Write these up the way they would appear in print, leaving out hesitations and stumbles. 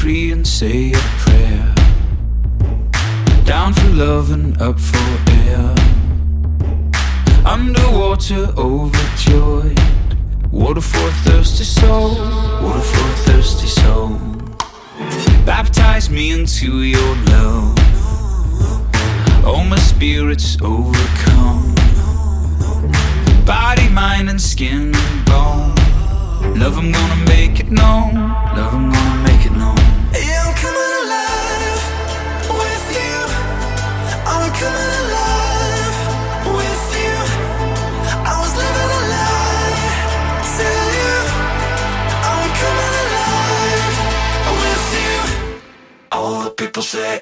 decree and say a prayer. Down for love and up for air. Underwater, overjoyed. Water for a thirsty soul. Water for a thirsty soul. Baptize me into your love. Oh, my spirit's overcome. Body, mind, and skin and bone. Love, I'm gonna make it known. Love, I'm gonna make it known. Yeah, I'm coming alive with you. I'm coming alive with you. I was living a lie till you. I'm coming alive with you. All the people say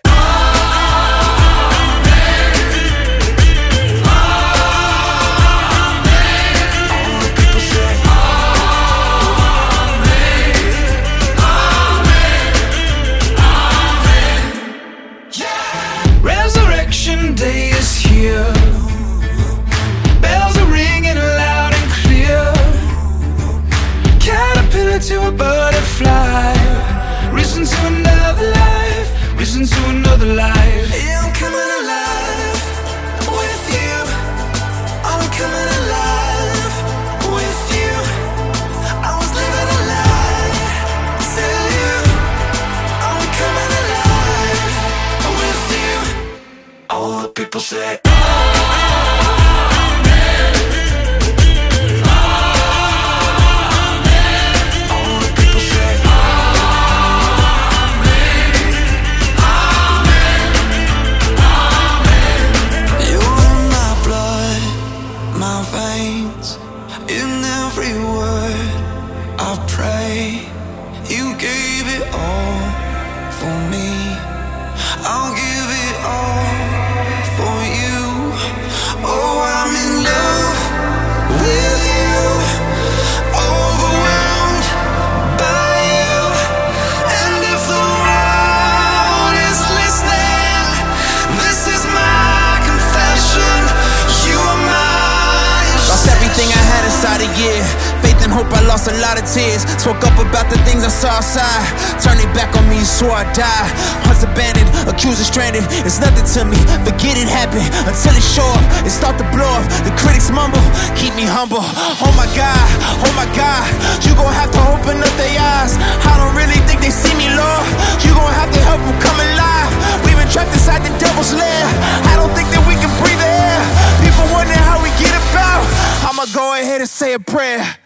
Resurrection day is here. Bells are ringing loud and clear. Caterpillar to a butterfly. Risen to another life. Risen to another life. yeah, I'm coming alive with you. I'm coming alive with you. I was living a lie till you. I'm coming alive with you. All the people say in every word I pray. You gave it all for me. I'll give it all for you. Oh, I'm in love with you. Overwhelmed by you. And if the world is listening, this is my confession. You are mine. Lost everything I had inside a year. Faith and hope, I lost a lot of tears. Spoke up about the things I saw outside. Turned it back on me and swore I'd die. Hearts abandoned, accused and stranded. It's nothing to me, forget it happened. Until it show up, it start to blow up. The critics mumble, keep me humble. Oh my God, you gon' have to open up their eyes. I don't really think they see me, Lord. You gon' have to help them come alive. We've been trapped inside the devil's lair. I don't think that we can breathe the air. People wonder how we get about. I'ma go ahead and say a prayer.